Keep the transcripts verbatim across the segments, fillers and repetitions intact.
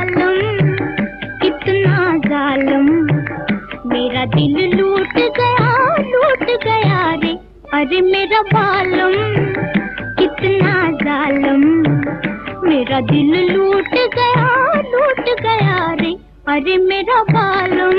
बालम, कितना जालिम, मेरा दिल लूट गया लूट गया रे। अरे मेरा बालम कितना जालिम, मेरा दिल लूट गया लूट गया रे। अरे मेरा बालम।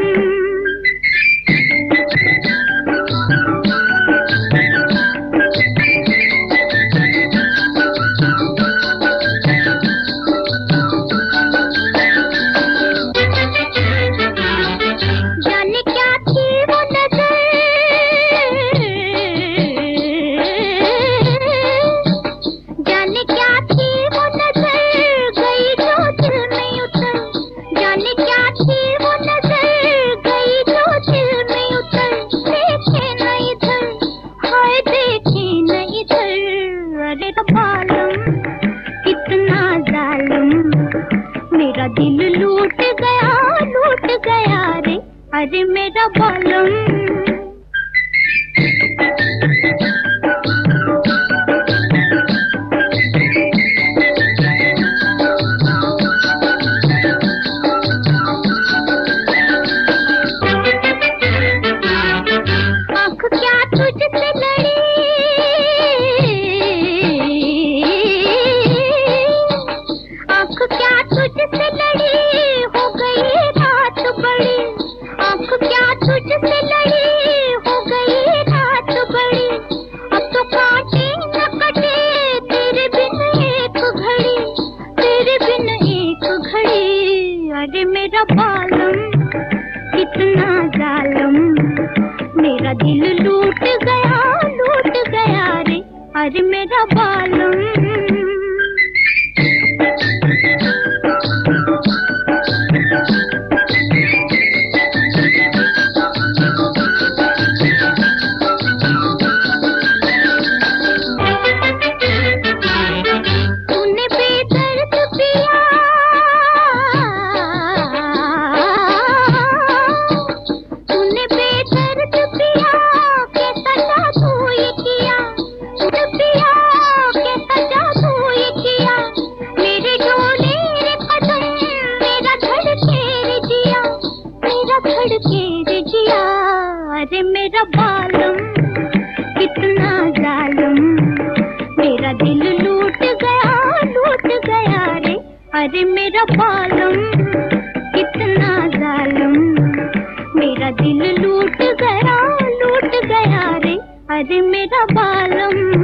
मेरा दिल लूट गया लूट गया रे। अरे मेरा बालम। आँख क्या तुझसे लड़ी, आँख क्या तुझसे लड़ी, हो गई रात बड़ी। आँख क्या तुझसे लड़ी, हो गई रात बड़ी। अब तो काटे न कटे तेरे बिन एक घड़ी, तेरे बिन एक घड़ी। अरे मेरा बालम कितना जालिम, मेरा दिल लूट गया लूट गया रे। अरे मेरा बालम। अरे मेरा बालम कितना जालिम, मेरा दिल लूट गया लूट गया रे। अरे मेरा बालम कितना जालिम, मेरा दिल लूट गया लूट गया रे। अरे मेरा बालम।